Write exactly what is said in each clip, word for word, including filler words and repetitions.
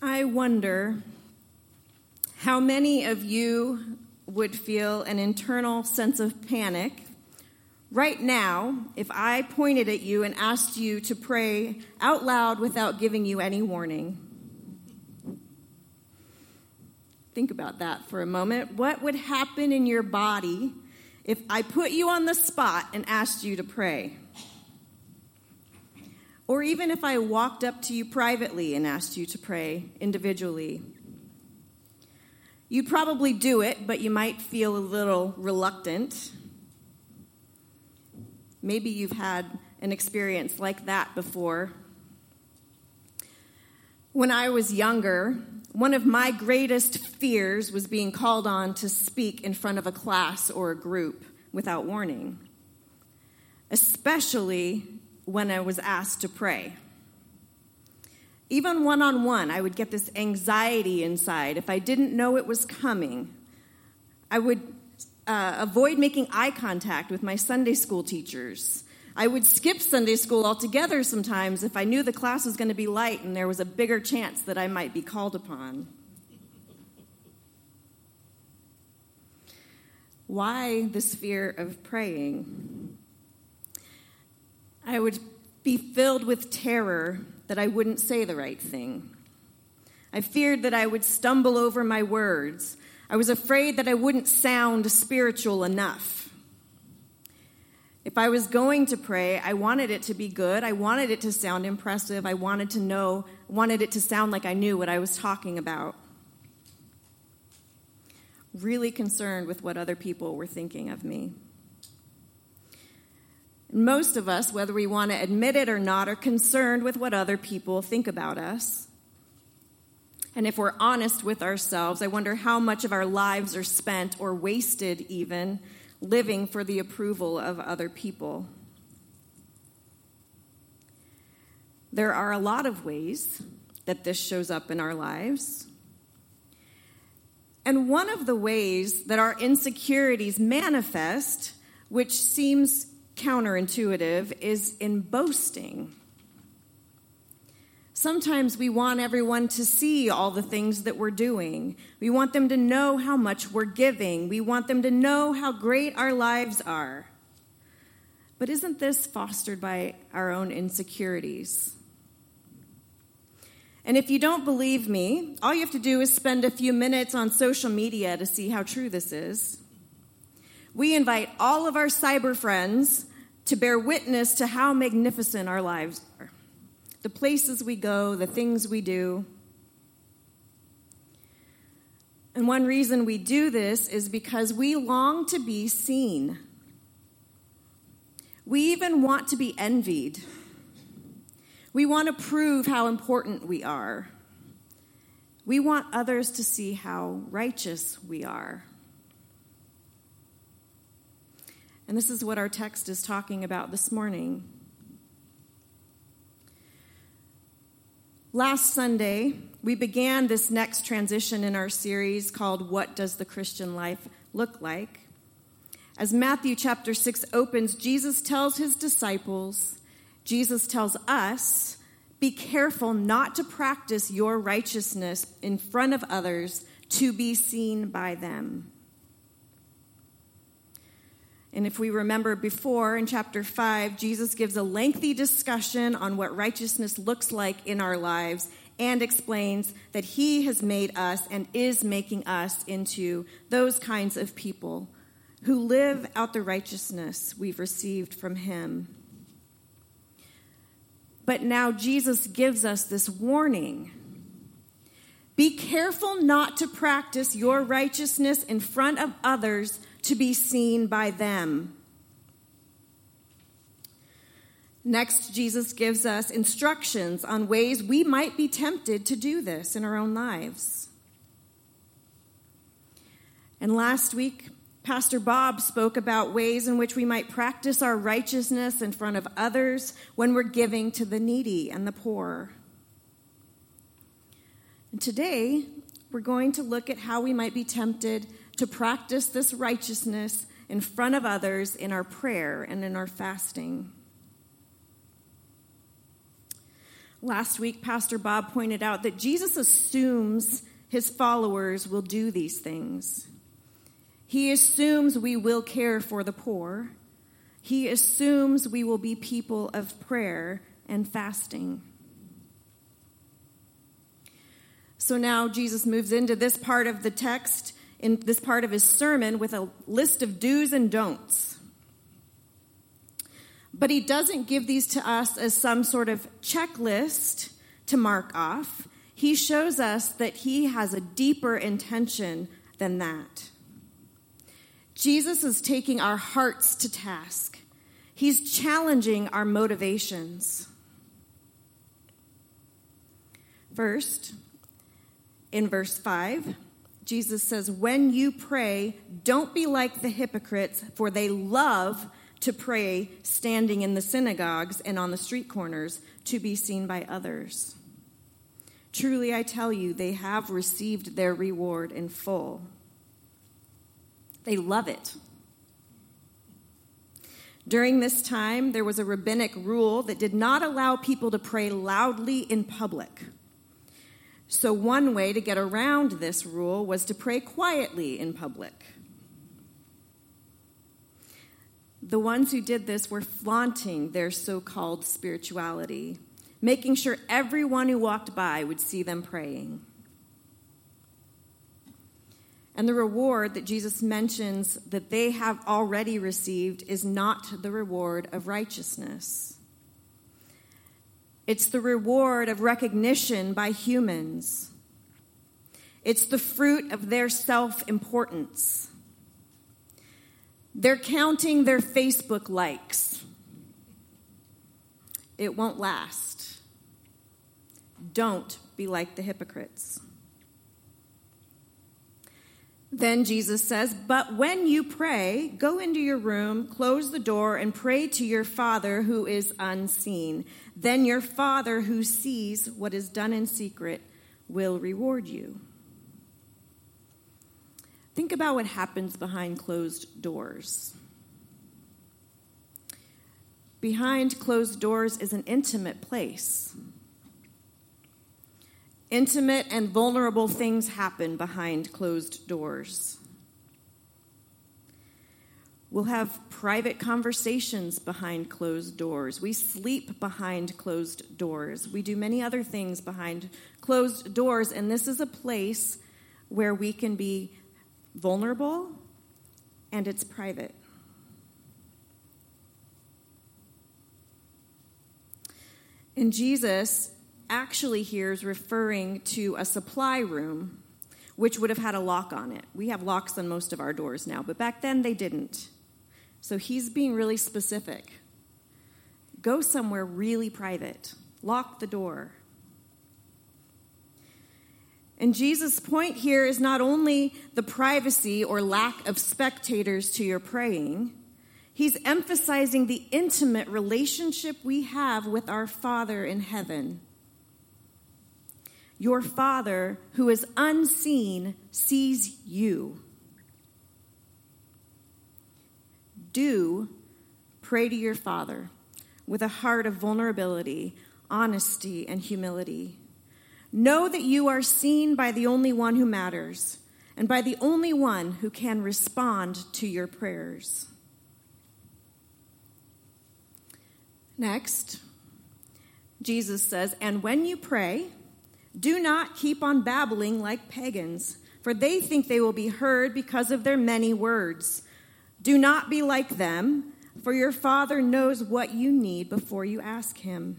I wonder how many of you would feel an internal sense of panic right now if I pointed at you and asked you to pray out loud without giving you any warning. Think about that for a moment. What would happen in your body if I put you on the spot and asked you to pray? Or even if I walked up to you privately and asked you to pray individually. You'd probably do it, but you might feel a little reluctant. Maybe you've had an experience like that before. When I was younger, one of my greatest fears was being called on to speak in front of a class or a group without warning, especially when I was asked to pray. Even one-on-one, I would get this anxiety inside if I didn't know it was coming. I would uh, avoid making eye contact with my Sunday school teachers. I would skip Sunday school altogether sometimes if I knew the class was going to be light and there was a bigger chance that I might be called upon. Why this fear of praying? I would be filled with terror that I wouldn't say the right thing. I feared that I would stumble over my words. I was afraid that I wouldn't sound spiritual enough. If I was going to pray, I wanted it to be good. I wanted it to sound impressive. I wanted to know, wanted it to sound like I knew what I was talking about. Really concerned with what other people were thinking of me. Most of us, whether we want to admit it or not, are concerned with what other people think about us. And if we're honest with ourselves, I wonder how much of our lives are spent or wasted even living for the approval of other people. There are a lot of ways that this shows up in our lives. And one of the ways that our insecurities manifest, which seems counterintuitive, is in boasting. Sometimes we want everyone to see all the things that we're doing. We want them to know how much we're giving. We want them to know how great our lives are. But isn't this fostered by our own insecurities? And if you don't believe me, all you have to do is spend a few minutes on social media to see how true this is. We invite all of our cyber friends to bear witness to how magnificent our lives are. The places we go, the things we do. And one reason we do this is because we long to be seen. We even want to be envied. We want to prove how important we are. We want others to see how righteous we are. And this is what our text is talking about this morning. Last Sunday, we began this next transition in our series called What Does the Christian Life Look Like? As Matthew chapter six opens, Jesus tells his disciples, Jesus tells us, be careful not to practice your righteousness in front of others to be seen by them. And if we remember before, in chapter five, Jesus gives a lengthy discussion on what righteousness looks like in our lives and explains that he has made us and is making us into those kinds of people who live out the righteousness we've received from him. But now Jesus gives us this warning. Be careful not to practice your righteousness in front of others to be seen by them. Next, Jesus gives us instructions on ways we might be tempted to do this in our own lives. And last week, Pastor Bob spoke about ways in which we might practice our righteousness in front of others when we're giving to the needy and the poor. And today, we're going to look at how we might be tempted to practice this righteousness in front of others in our prayer and in our fasting. Last week, Pastor Bob pointed out that Jesus assumes his followers will do these things. He assumes we will care for the poor. He assumes we will be people of prayer and fasting. So now Jesus moves into this part of the text, in this part of his sermon, with a list of do's and don'ts. But he doesn't give these to us as some sort of checklist to mark off. He shows us that he has a deeper intention than that. Jesus is taking our hearts to task. He's challenging our motivations. First, in verse five, Jesus says, "When you pray, don't be like the hypocrites, for they love to pray standing in the synagogues and on the street corners to be seen by others. Truly, I tell you, they have received their reward in full." They love it. During this time, there was a rabbinic rule that did not allow people to pray loudly in public. So one way to get around this rule was to pray quietly in public. The ones who did this were flaunting their so-called spirituality, making sure everyone who walked by would see them praying. And the reward that Jesus mentions that they have already received is not the reward of righteousness. It's the reward of recognition by humans. It's the fruit of their self-importance. They're counting their Facebook likes. It won't last. Don't be like the hypocrites. Then Jesus says, "But when you pray, go into your room, close the door, and pray to your Father who is unseen. Then your Father who sees what is done in secret will reward you." Think about what happens behind closed doors. Behind closed doors is an intimate place. Intimate and vulnerable things happen behind closed doors. We'll have private conversations behind closed doors. We sleep behind closed doors. We do many other things behind closed doors, and this is a place where we can be vulnerable, and it's private. And Jesus actually here is referring to a supply room, which would have had a lock on it. We have locks on most of our doors now, but back then they didn't. So he's being really specific. Go somewhere really private. Lock the door. And Jesus' point here is not only the privacy or lack of spectators to your praying, he's emphasizing the intimate relationship we have with our Father in heaven. Your Father, who is unseen, sees you. Do pray to your Father with a heart of vulnerability, honesty, and humility. Know that you are seen by the only one who matters and by the only one who can respond to your prayers. Next, Jesus says, "And when you pray, do not keep on babbling like pagans, for they think they will be heard because of their many words. Do not be like them, for your Father knows what you need before you ask him."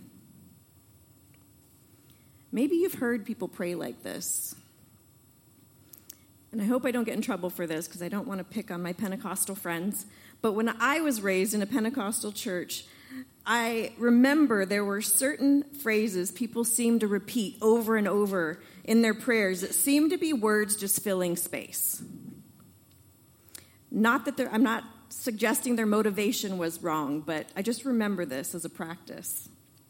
Maybe you've heard people pray like this. And I hope I don't get in trouble for this because I don't want to pick on my Pentecostal friends. But when I was raised in a Pentecostal church, I remember there were certain phrases people seemed to repeat over and over in their prayers. It seemed to be words just filling space. Not that they're, I'm not suggesting their motivation was wrong, but I just remember this as a practice.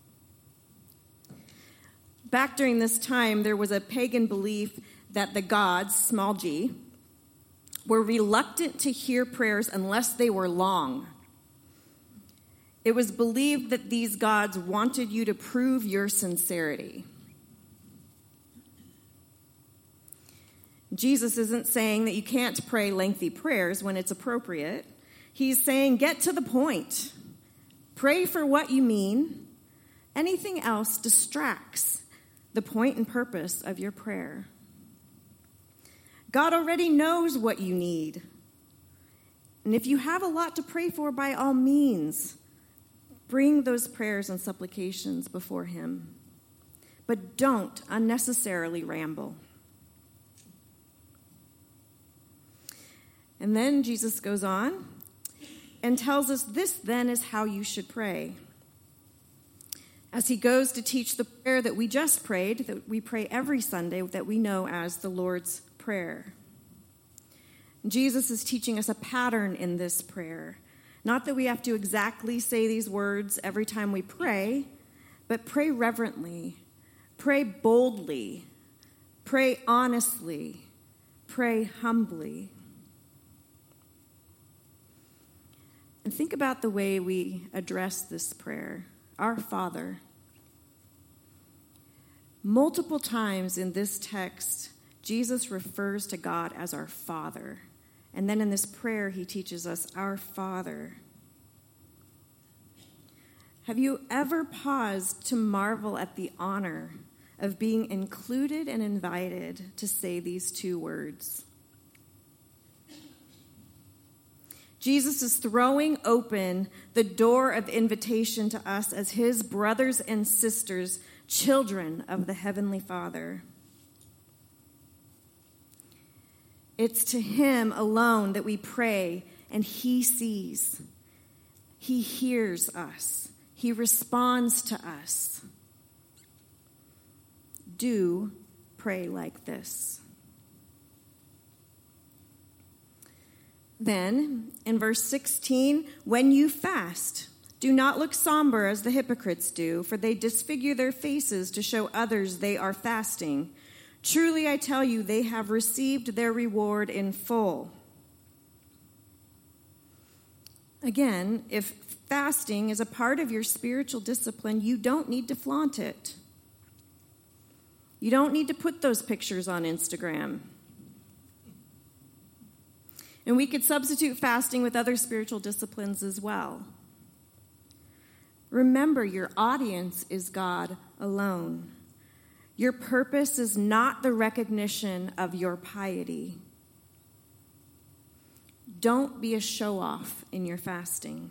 Back during this time, there was a pagan belief that the gods, small g, were reluctant to hear prayers unless they were long. It was believed that these gods wanted you to prove your sincerity. Jesus isn't saying that you can't pray lengthy prayers when it's appropriate. He's saying, get to the point. Pray for what you mean. Anything else distracts the point and purpose of your prayer. God already knows what you need. And if you have a lot to pray for, by all means, bring those prayers and supplications before him. But don't unnecessarily ramble. And then Jesus goes on and tells us this then is how you should pray. As he goes to teach the prayer that we just prayed, that we pray every Sunday, that we know as the Lord's Prayer. Jesus is teaching us a pattern in this prayer. Not that we have to exactly say these words every time we pray, but pray reverently, pray boldly, pray honestly, pray humbly. And think about the way we address this prayer. Our Father. Multiple times in this text, Jesus refers to God as our Father. And then in this prayer, he teaches us, our Father. Have you ever paused to marvel at the honor of being included and invited to say these two words? Jesus is throwing open the door of invitation to us as his brothers and sisters, children of the Heavenly Father. It's to him alone that we pray, and he sees. He hears us. He responds to us. Do pray like this. Then, in verse sixteen, when you fast, do not look somber as the hypocrites do, for they disfigure their faces to show others they are fasting. Truly, I tell you, they have received their reward in full. Again, if fasting is a part of your spiritual discipline, you don't need to flaunt it. You don't need to put those pictures on Instagram. And we could substitute fasting with other spiritual disciplines as well. Remember, your audience is God alone. Your purpose is not the recognition of your piety. Don't be a show-off in your fasting.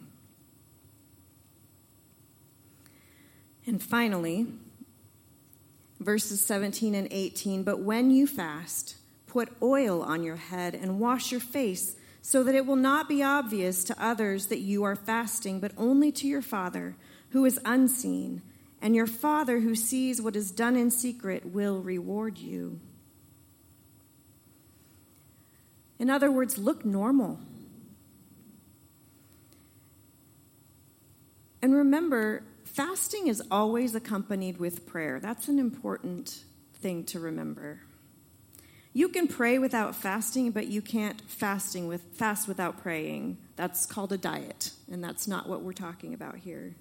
And finally, verses seventeen and eighteen, but when you fast, put oil on your head and wash your face, so that it will not be obvious to others that you are fasting, but only to your Father who is unseen. And your Father who sees what is done in secret will reward you. In other words, look normal. And remember, fasting is always accompanied with prayer. That's an important thing to remember. You can pray without fasting, but you can't fasting with fast without praying. That's called a diet, and that's not what we're talking about here.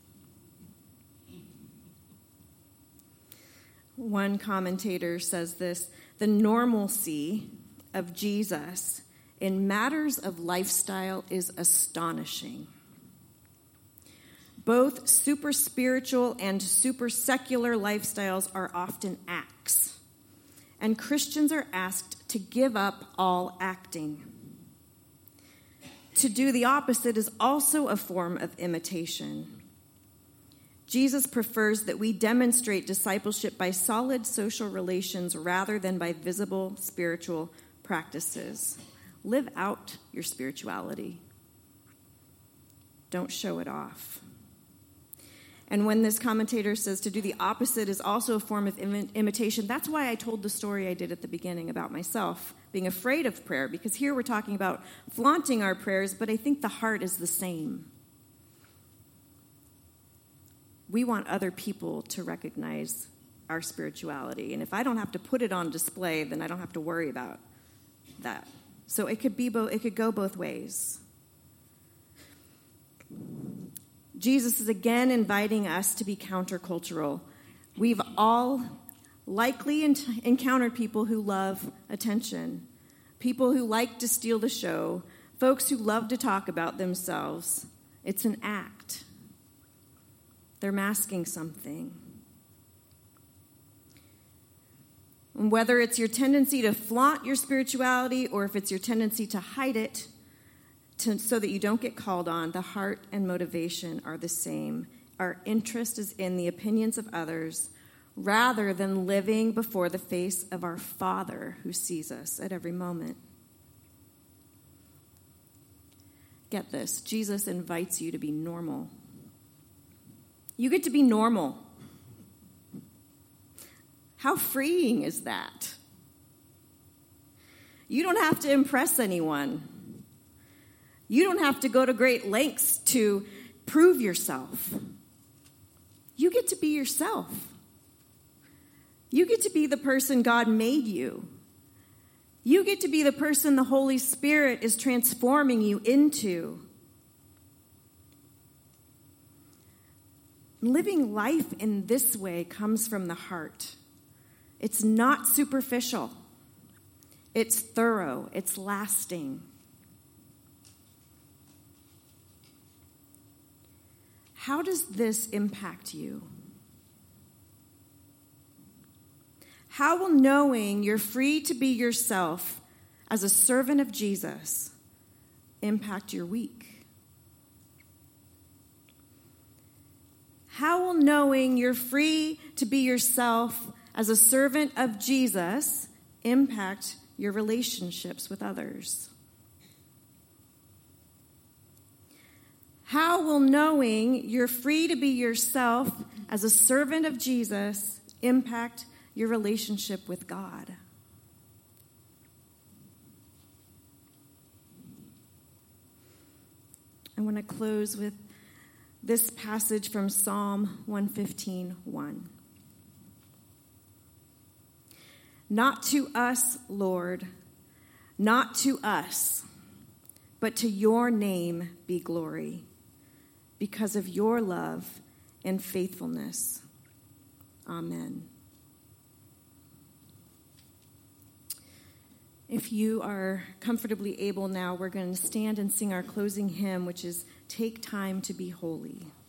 One commentator says this, the normalcy of Jesus in matters of lifestyle is astonishing. Both super spiritual and super secular lifestyles are often acts, and Christians are asked to give up all acting. To do the opposite is also a form of imitation. Jesus prefers that we demonstrate discipleship by solid social relations rather than by visible spiritual practices. Live out your spirituality. Don't show it off. And when this commentator says to do the opposite is also a form of Im- imitation, that's why I told the story I did at the beginning about myself being afraid of prayer, because here we're talking about flaunting our prayers, but I think the heart is the same. We want other people to recognize our spirituality. And if I don't have to put it on display, then I don't have to worry about that. So it could be bo- it could go both ways. Jesus is again inviting us to be countercultural. We've all likely encountered people who love attention, people who like to steal the show, folks who love to talk about themselves. It's an act. They're masking something. And whether it's your tendency to flaunt your spirituality or if it's your tendency to hide it to, so that you don't get called on, the heart and motivation are the same. Our interest is in the opinions of others rather than living before the face of our Father who sees us at every moment. Get this, Jesus invites you to be normal. You get to be normal. How freeing is that? You don't have to impress anyone. You don't have to go to great lengths to prove yourself. You get to be yourself. You get to be the person God made you. You get to be the person the Holy Spirit is transforming you into. Living life in this way comes from the heart. It's not superficial. It's thorough. It's lasting. How does this impact you? How will knowing you're free to be yourself as a servant of Jesus impact your week? How will knowing you're free to be yourself as a servant of Jesus impact your relationships with others? How will knowing you're free to be yourself as a servant of Jesus impact your relationship with God? I want to close with this passage from Psalm one fifteen, one. Not to us, Lord, not to us, but to your name be glory, because of your love and faithfulness. Amen. If you are comfortably able now, we're going to stand and sing our closing hymn, which is Take Time to Be Holy.